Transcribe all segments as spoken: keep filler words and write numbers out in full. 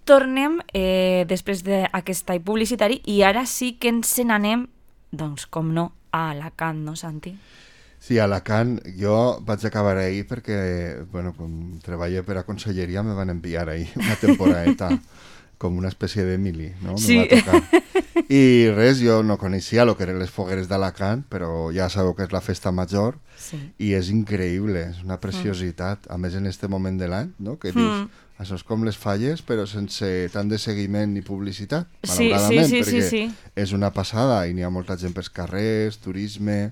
tornem eh, després d'aquest tall publicitari i ara sí que ens n'anem, doncs com no, a Alacant, no, Santi? Sí, a Alacant jo vaig acabar ahir perquè, bueno, com treballé per a conselleria me van enviar ahir una temporadeta com una espècie d'Emili, no? Sí. Me va tocar. I res, jo no coneixia el que eren les fogueres d'Alacant, però ja sabeu que és la festa major sí. i és increïble, és una preciositat, mm. a més en este moment de l'any, no? Que dius, mm. això és com les falles, però sense tant de seguiment ni publicitat, sí, malauradament, sí, sí, perquè sí, sí. és una passada i n'hi ha molta gent pels carrers, turisme,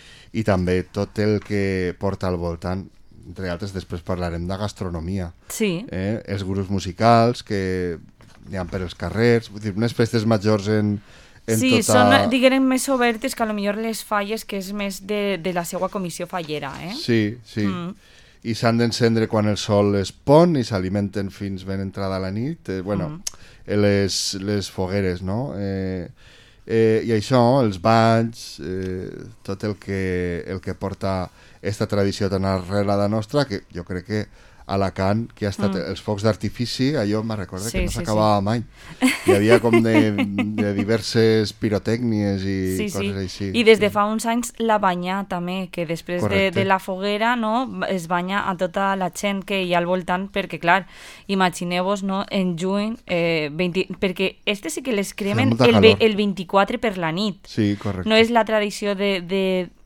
i també tot el que porta al voltant. Entre altres, després parlarem de gastronomia. Sí. Eh? Els grups musicals que n'hi ha per els carrers, vull dir, unes festes majors en, en sí, tota... Sí, són, diguem, més obertes que a lo millor les falles, que és més de, de la seva comissió fallera, eh? Sí, sí. Mm. I s'han d'encendre quan el sol es pon i s'alimenten fins ben entrada la nit. Eh, bueno, mm. les, les fogueres, no? Eh, eh, I això, els banys, eh, tot el que, el que porta esta tradició tan arrelada nostra, que jo crec que a Alacant, que ha estat mm. els focs d'artifici, allò me'n recordo sí, que no s'acabava sí, sí. mai. Hi havia com de, de diverses pirotècnies i sí, coses sí. així. I des de fa uns anys la banya també, que després de, de la foguera, no, es banya a tota la gent que hi ha al voltant, perquè clar, imagineu-vos, no, en juny, eh, vint, perquè este sí que les cremen el, el vint-i-quatre per la nit. Sí, correcte. No és la tradició de... de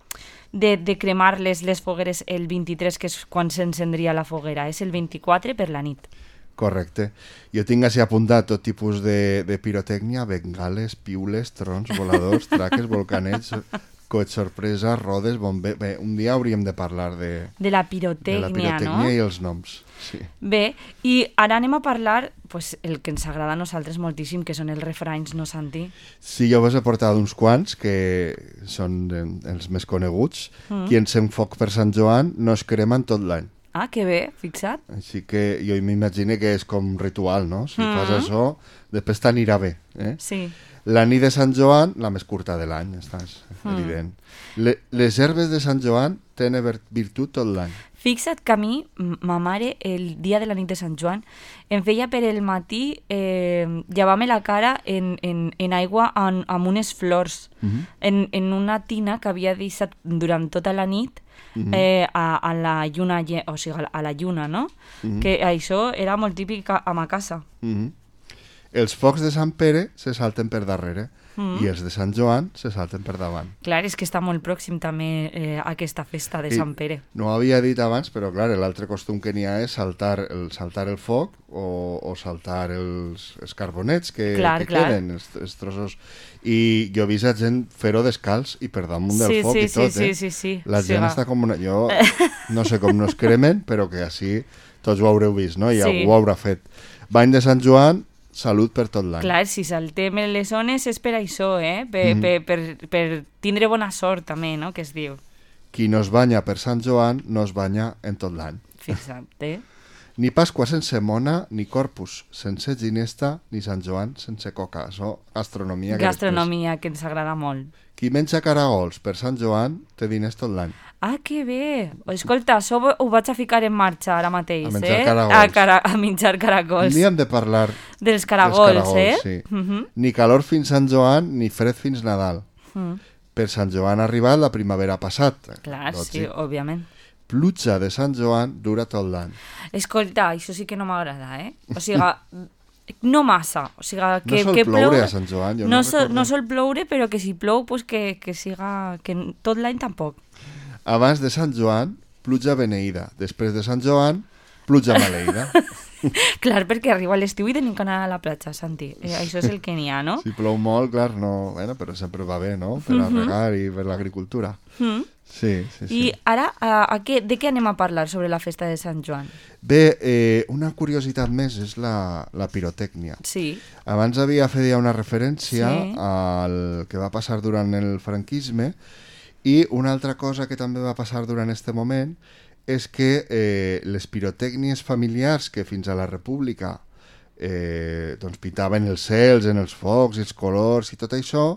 De, de cremar-les les fogueres el vint-i-tres, que és quan s'encendria la foguera, és el vint-i-quatre per la nit. Correcte. Jo tinc així apuntat tot tipus de, de pirotècnia, bengales, piules, trons, voladors, traques, volcanets, coets sorpresa, rodes, bomber... Bé, un dia hauríem de parlar de... De la pirotècnia, de la pirotècnia no? I els noms, sí. Bé, i ara anem a parlar pues, el que ens agrada a nosaltres moltíssim, que són els refranys, no, Santi? Sí, jo vos he portat uns quants, que són els més coneguts. Mm. Qui encén foc per Sant Joan no es cremen tot l'any. Ah, que bé, fixa't. Així que jo m'imagino que és com ritual, no? Si mm. fas això, després t'anirà bé. Eh? Sí. La nit de Sant Joan, la més curta de l'any, estàs mm. evident. Le, les herbes de Sant Joan tenen virtut tot l'any. Fixa't que a mi, ma mare, el dia de la nit de Sant Joan, em feia per el matí eh, llevar-me la cara en, en, en aigua en, amb unes flors, mm-hmm. en, en una tina que havia deixat durant tota la nit mm-hmm. eh, a, a la lluna, o sigui, a la lluna, no? Mm-hmm. Que això era molt típic a, a ma casa. Mm-hmm. Els focs de Sant Pere se salten per darrere mm. i els de Sant Joan se salten per davant. Clar, és que està molt pròxim també eh, aquesta festa de I Sant Pere. No ho havia dit abans, però clar, l'altre costum que n'hi ha és saltar el, saltar el foc o, o saltar els, els carbonets que, clar, que clar. queden, els, els trossos. I jo he vist a gent fer-ho descalç i per damunt del sí, foc sí, i tot, sí, eh? Sí, sí, sí. La sí, gent va. està com una... Jo no sé com no es cremen, però que així tots ho haureu vist, no? I sí. algú ho haurà fet. Bany de Sant Joan, salut per tot l'any. Clar, si saltem les zones és per això, eh? Per, mm. per, per, per tindre bona sort també, no?, que es diu. Qui no es banya per Sant Joan no es banya en tot l'any. Fixa't, eh? Ni Pasqua sense mona, ni Corpus sense ginesta, ni Sant Joan sense coca. Això, gastronomia. Gastronomia, que, que ens agrada molt. Qui menja caragols per Sant Joan té diners tot l'any. Ah, que bé! Escolta, això ho vaig a ficar en marxa ara mateix, a menjar eh? Caragols. A, cara a menjar caragols. Ni hem de parlar dels caragols, dels caragols eh? Sí. Uh -huh. Ni calor fins Sant Joan, ni fred fins Nadal. Uh -huh. Per Sant Joan ha arribat la primavera passat. Clar, doncs, sí, òbviament. Pluja de Sant Joan dura tot l'any. Escolta, això sí que no m'agrada, eh? O sigui, no massa. O sigui, que, no sol que ploure plou... a Sant Joan, jo no, no sol, recordo. No sol ploure, però que si plou, pues que, que siga... Que tot l'any tampoc. Abans de Sant Joan, pluja beneïda. Després de Sant Joan, pluja maleïda. Clar, perquè arriba l'estiu i tenim que anar a la platja, Santi. Eh, això és el que n'hi ha, no? Si plou molt, clar, no... Bueno, però sempre va bé, no? Per a regar i per l'agricultura. Mm. Sí, sí, sí. I ara, a, a què, de què anem a parlar sobre la festa de Sant Joan? Bé, eh, una curiositat més és la, la pirotècnia. Sí. Abans havia fet ja una referència sí. al que va passar durant el franquisme i una altra cosa que també va passar durant aquest moment és que eh, les pirotècnies familiars que fins a la República eh, doncs pintaven els cels, en els focs, els colors i tot això,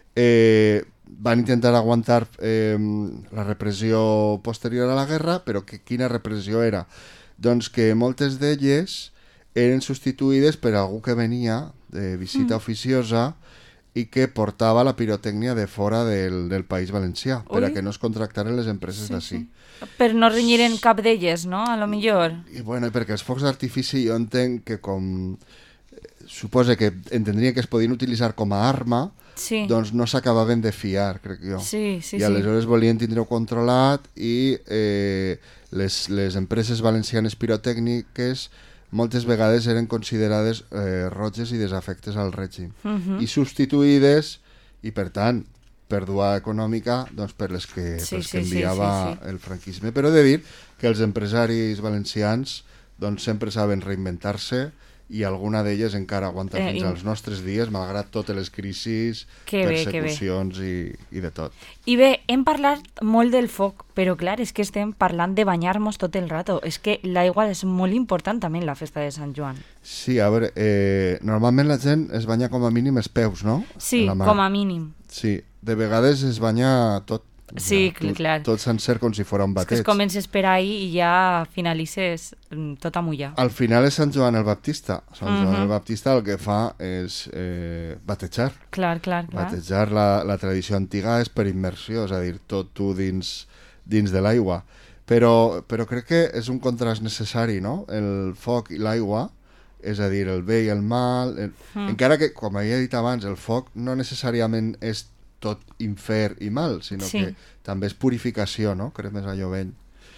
eh, van intentar aguantar eh, la repressió posterior a la guerra, però que, quina repressió era? Doncs que moltes d'elles eren substituïdes per algú que venia de visita mm. oficiosa i que portava la pirotècnia de fora del, del País Valencià, Ui. per a que no es contractaren les empreses sí, d'ací. Sí. Per no renyiren cap d'elles, no? A lo millor. I bueno, perquè els focs d'artifici jo entenc que com... Suposa que entendria que es podien utilitzar com a arma, sí. doncs no s'acabaven de fiar, crec jo. Sí, sí, I aleshores sí. volien tindre-ho controlat i eh, les, les empreses valencianes pirotècniques moltes vegades eren considerades eh, roges i desafectes al règim. Uh-huh. I substituïdes, i per tant, pèrdua econòmica doncs, per les que, sí, per les que sí, enviava sí, sí, sí. el franquisme. Però he de dir que els empresaris valencians doncs, sempre saben reinventar-se i alguna d'elles encara aguanta eh, fins i... als nostres dies, malgrat totes les crisis, que persecucions bé, i, i de tot. I bé, hem parlat molt del foc, però clar, és que estem parlant de banyar-nos tot el rato. És que l'aigua és molt important també en la festa de Sant Joan. Sí, a veure, eh, normalment la gent es banya com a mínim els peus, no? Sí, com a mínim. Sí, de vegades es banya tot. Sí, ja, tot, clar. Tot sencer com si fos un bateig. És que es comences per ahí i ja finalitzes tot a mullar. Al final és Sant Joan el Baptista. Sant uh-huh. Joan el Baptista el que fa és eh, batejar. Clar, clar, clar. Batejar, la, la tradició antiga és per immersió, és a dir, tot tu dins, dins de l'aigua. Però, però crec que és un contrast necessari, no? El foc i l'aigua, és a dir, el bé i el mal. El... Mm. Encara que, com havia dit abans, el foc no necessàriament és tot infer i mal, sinó sí. que també és purificació, no? Cremes allò vell.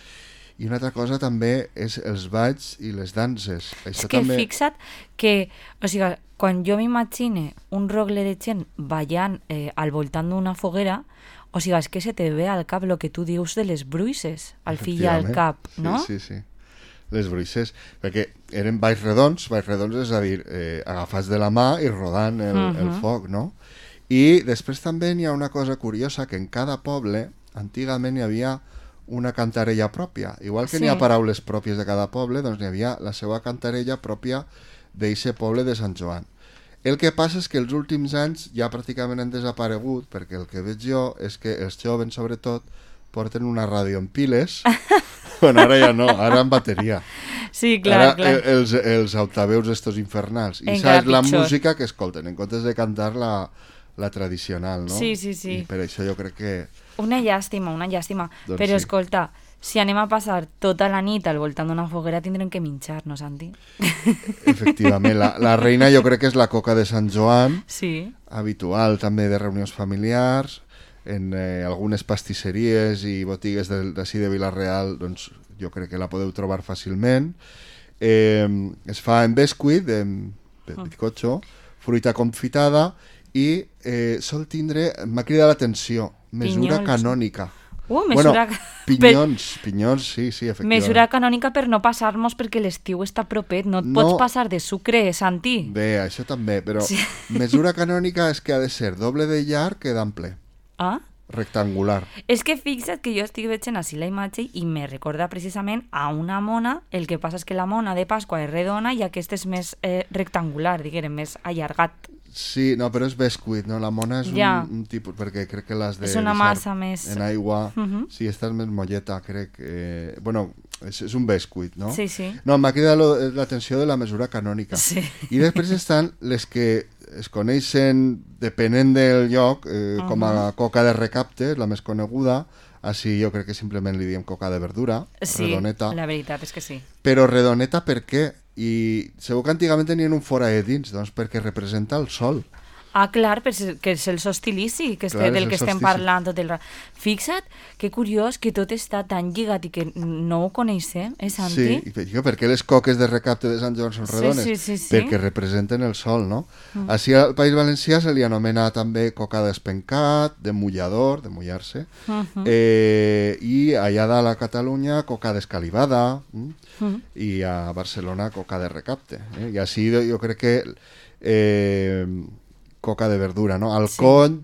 I una altra cosa també és els balls i les danses. Això és que també... fixa't que, o sigui, quan jo m'imagine un rogle de gent ballant eh, al voltant d'una foguera, o sigui, és que se te ve al cap el que tu dius de les bruixes, al fill i al cap, no? Sí, sí, sí. Les bruixes, perquè eren balls redons, balls redons és a dir, eh, agafats de la mà i rodant el, uh-huh. el foc, no? I després també hi ha una cosa curiosa, que en cada poble antigament hi havia una cantarella pròpia. Igual que sí. n'hi ha paraules pròpies de cada poble, doncs n'hi havia la seva cantarella pròpia d'eixe poble de Sant Joan. El que passa és que els últims anys ja pràcticament han desaparegut, perquè el que veig jo és que els jovens, sobretot, porten una ràdio en piles. Bueno, ara ja no, ara en bateria. Sí, clar, ara, clar. Els, els altaveus estos infernals. I encara saps la pitjor. música que escolten, en comptes de cantar la... la tradicional, no? Sí, sí, sí. I per això jo crec que... Una llàstima, una llàstima. Doncs però sí. Escolta, si anem a passar tota la nit al voltant d'una foguera tindrem que minxar, no, Santi? Efectivament, la, la reina jo crec que és la coca de Sant Joan, sí. habitual també de reunions familiars, en eh, algunes pastisseries i botigues d'ací de, de Vila-real, doncs jo crec que la podeu trobar fàcilment. Eh, es fa en bescuit, en bizcocho, fruita confitada, i eh, sol tindre, m'ha cridat l'atenció, mesura pinyons. Canònica. Uh, mesura... Bueno, pinyons, per... pinyons, sí, sí, efectivament. Mesura canònica per no passar-nos perquè l'estiu està propet, no et no... pots passar de sucre, Santi. Bé, això també, però sí. Mesura canònica és que ha de ser doble de llarg que d'ample. Ah? Rectangular. És que fixa't que jo estic veient així la imatge i me recorda precisament a una mona, el que passa és que la mona de Pasqua és redona i aquest és més eh, rectangular, diguem, més allargat. Sí, no, però és bescuit, no? La mona és ja. un, un tipus, perquè crec que l'has de és una massa més... en aigua. Uh-huh. Sí, esta és més molleta, crec. Eh, bueno, és, és un bescuit, no? Sí, sí. No, m'ha cridat l'atenció de la mesura canònica. Sí. I després estan les que es coneixen, depenent del lloc, eh, uh-huh. com a coca de recapte, la més coneguda. Així jo crec que simplement li diem coca de verdura, sí, redoneta. Sí, la veritat és que sí. Però redoneta per què? I segur que antigament tenien un foraet dins, doncs perquè representa el sol. Ah, clar, que és el solstici, que clar, del que estem parlant tot el rato. Fixa't, que curiós que tot està tan lligat i que no ho coneixem, eh, Santi? Sí, i perquè les coques de recapte de Sant Joan són redones? Sí, sí, sí, sí. Perquè representen el sol, no? Mm. Així al País Valencià se li anomena també coca d'espencat, de mullador, de mullar-se, uh-huh. eh, i allà dalt a Catalunya coca d'escalivada, mm? Uh-huh. I a Barcelona coca de recapte. Eh? I així jo crec que... Eh, coca de verdura, no? Al sí. Coll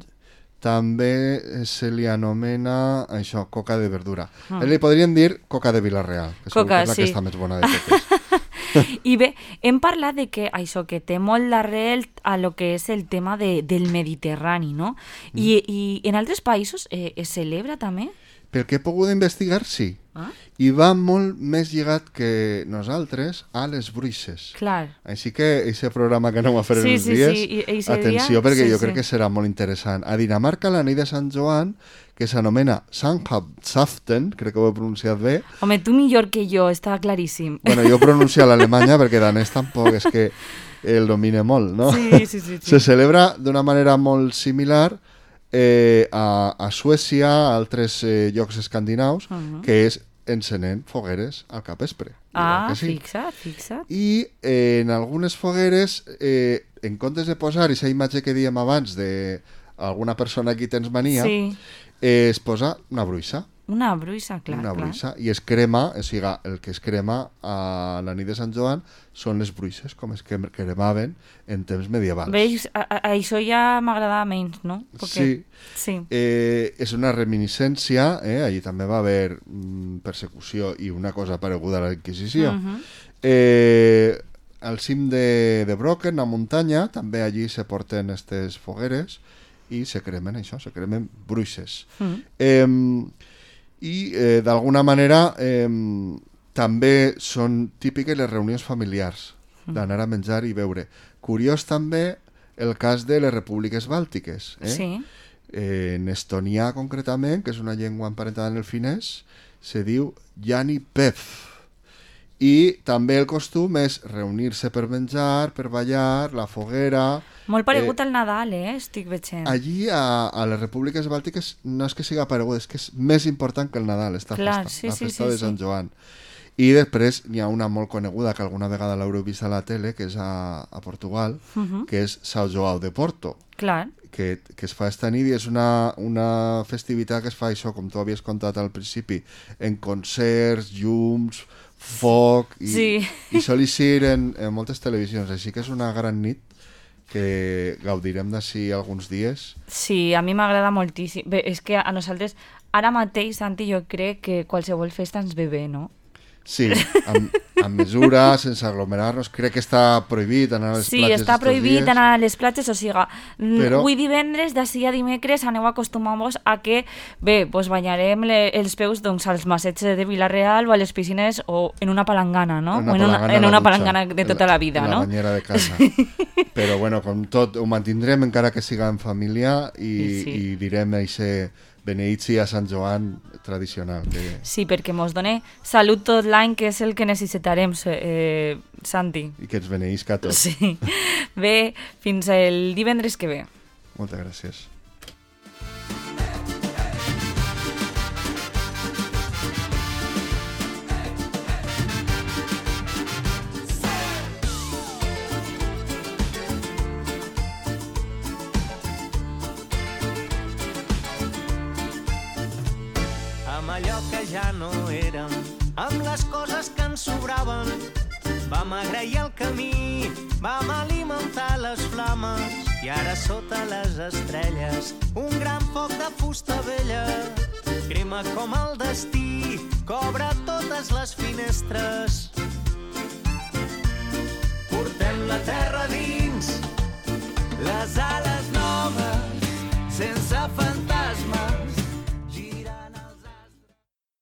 també se li anomena això, coca de verdura. Mm. Li podrien dir coca de Vila-real, que coca, és la sí. que està més bona de totes. I bé, hem parlat de que això que té molt d'arrel a lo que és el tema de, del Mediterrani, no? Mm. I, I en altres països eh, es celebra també? pel que he pogut investigar, sí. Ah? I va molt més lligat que nosaltres a les bruixes. Clar. Així que aquest programa que anem a fer Sí, els sí, dies, sí, i- i ese atenció dia, perquè sí, jo sí. crec que serà molt interessant. A Dinamarca la nit de Sant Joan, que s'anomena Sankthansaften, crec que ho he pronunciat bé. Home, tu millor que jo, està claríssim. Bueno, jo pronuncio a l'alemanya perquè danès tampoc és que el domine molt, no? Sí, sí, sí, sí. Se celebra d'una manera molt similar eh, a, a Suècia, a altres eh, llocs escandinaus, uh -huh. que és encenent fogueres al capvespre. Ah, que sí. fixa't, fixa't. I eh, en algunes fogueres, eh, en comptes de posar aquesta imatge que dèiem abans de alguna persona a qui tens mania, Sí. eh, es posa una bruixa. Una bruixa, clar, una clar. bruixa, i es crema, o sigui, el que es crema a la nit de Sant Joan són les bruixes, com es crem- cremaven en temps medievals. Veus, a, a, això ja m'agradava menys, no? Sí. Sí. Eh, és una reminiscència, eh? Allí també va haver mm, persecució i una cosa pareguda a la Inquisició. Uh -huh. eh, al cim de, de Brocken, a muntanya, també allí se porten aquestes fogueres i se cremen això, se cremen bruixes. Uh -huh. Eh, I eh, d'alguna manera eh, també són típiques les reunions familiars, d'anar a menjar i beure. Curiós també el cas de les repúbliques bàltiques. Eh? Sí. Eh, en estonià, concretament, que és una llengua emparentada en el finès, se diu Janipäev. I també el costum és reunir-se per menjar, per ballar, la foguera... Molt paregut eh, al Nadal, eh? Estic veient. Allí, a, a les repúbliques bàltiques, no és que siga paregut, és que és més important que el Nadal, esta Clar, festa, sí, la sí, festa sí, de sí. Sant Joan. I després n'hi ha una molt coneguda, que alguna vegada l'haureu vist a la tele, que és a, a Portugal, Uh -huh. que és São João de Porto, Clar. que, que es fa esta nit i és una, una festivitat que es fa això, com tu havies contat al principi, en concerts, llums, foc, i, Sí. i sol eixir en, en moltes televisions, així que és una gran nit que gaudirem d'ací alguns dies. Sí, a mi m'agrada moltíssim. Bé, és que a nosaltres, ara mateix, Santi, jo crec que qualsevol festa ens ve bé, no? Sí, amb, amb mesura, sense aglomerar-nos. Crec que està prohibit anar a les Sí, platges està estos prohibit dies. anar a les platges, o sigui, Però- avui divendres, d'ací a dimecres, aneu acostumant-vos a que, bé, pues banyarem le, els peus doncs, als massets de Vila-real o a les piscines o en una palangana, no? En una o en una, palangana en a la una dutxa, palangana de tota la vida, en la no? banyera de casa. Però bueno, com tot, ho mantindrem encara que siga en família i, I sí. i direm eixe beneïtzi a Sant Joan tradicional. Que... Sí, perquè mos done salut tot l'any, que és el que necessitarem, eh, Santi. I que ens beneïsca a tots. Sí. Bé, fins el divendres que ve. Moltes gràcies. Amb allò que ja no érem, amb les coses que ens sobraven, vam agrair el camí, vam alimentar les flames, i ara sota les estrelles un gran foc de fusta vella crema com el destí, cobra totes les finestres. Portem la terra dins, les ales no